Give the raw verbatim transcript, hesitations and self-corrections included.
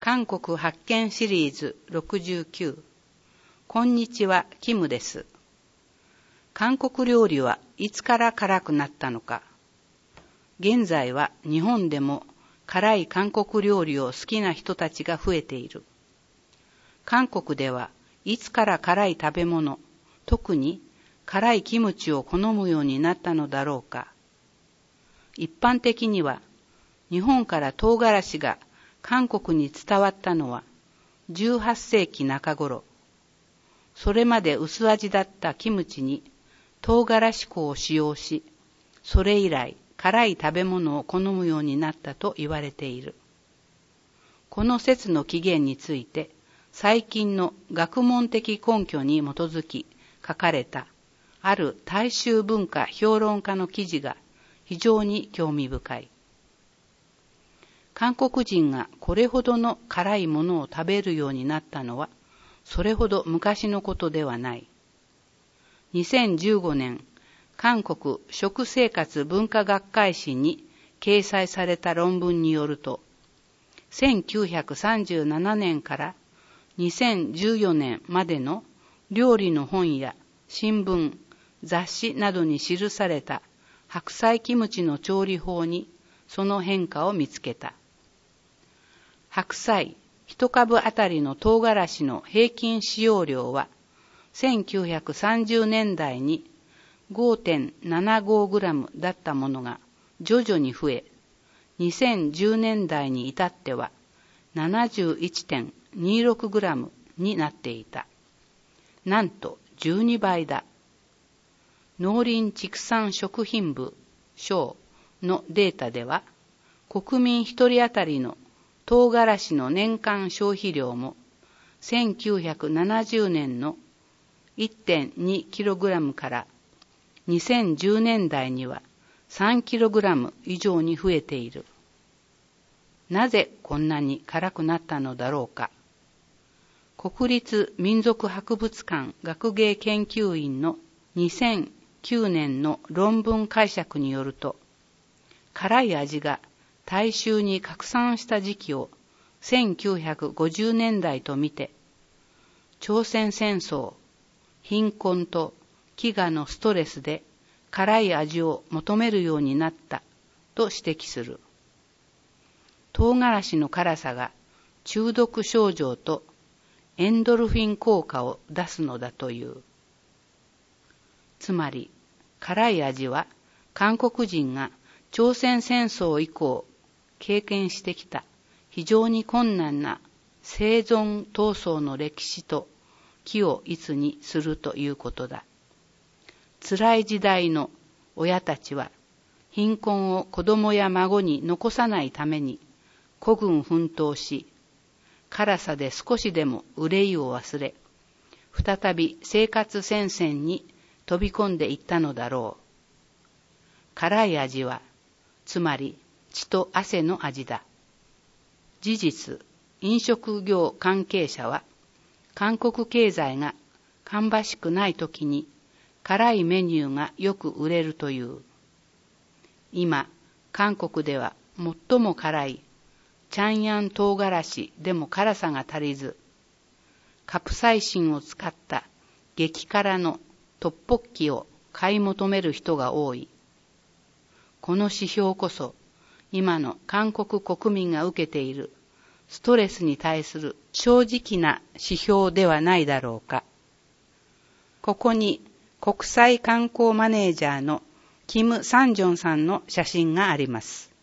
韓国発見シリーズろくじゅうきゅう。こんにちは、キムです。韓国料理はいつから辛くなったのか。現在は日本でも辛い韓国料理を好きな人たちが増えている。韓国ではいつから辛い食べ物、特に辛いキムチを好むようになったのだろうか。一般的には日本から唐辛子が韓国に伝わったのはじゅうはっせいきなか頃。それまで薄味だったキムチに唐辛子粉を使用し、それ以来辛い食べ物を好むようになったと言われている。この説の起源について最近の学問的根拠に基づき書かれたある大衆文化評論家の記事が非常に興味深い。韓国人がこれほどの辛いものを食べるようになったのはそれほど昔のことではない。にせんじゅうごねん、韓国食生活文化学会誌に掲載された論文によると、せんきゅうひゃくさんじゅうななねんからにせんじゅうよねんまでの料理の本や新聞、雑誌などに記された白菜キムチの調理法にその変化を見つけた。白菜一株あたりの唐辛子の平均使用量はせんきゅうひゃくさんじゅうねんだいに ごてんななごグラム だったものが徐々に増え、にせんじゅうねんだいに至っては ななじゅういってんにろくグラム になっていた。なんとじゅうにばいだ。農林畜産食品部省のデータでは、国民一人当たりの唐辛子の年間消費量もせんきゅうひゃくななじゅうねんの いってんにキログラム からにせんじゅうねんだいにはさんキログラム 以上に増えている。なぜこんなに辛くなったのだろうか。国立民族博物館学芸研究院のにせんきゅうねんの論文解釈によると、辛い味が大衆に拡散した時期をせんきゅうひゃくごじゅうねんだいとみて、朝鮮戦争、貧困と飢餓のストレスで辛い味を求めるようになったと指摘する。唐辛子の辛さが中毒症状とエンドルフィン効果を出すのだという。つまり、辛い味は韓国人が朝鮮戦争以降経験してきた非常に困難な生存闘争の歴史と気を一にするということだ。辛い時代の親たちは貧困を子供や孫に残さないために孤軍奮闘し、辛さで少しでも憂いを忘れ、再び生活戦線に飛び込んでいったのだろう。辛い味は、つまり血と汗の味だ。事実、飲食業関係者は、韓国経済が芳しくない時に辛いメニューがよく売れるという。今、韓国では最も辛いチャンヤン唐辛子でも辛さが足りず、カプサイシンを使った激辛のトッポッキを買い求める人が多い。この指標こそ、今の韓国国民が受けているストレスに対する正直な指標ではないだろうか。ここに国際観光マネージャーのキム・サンジョンさんの写真があります。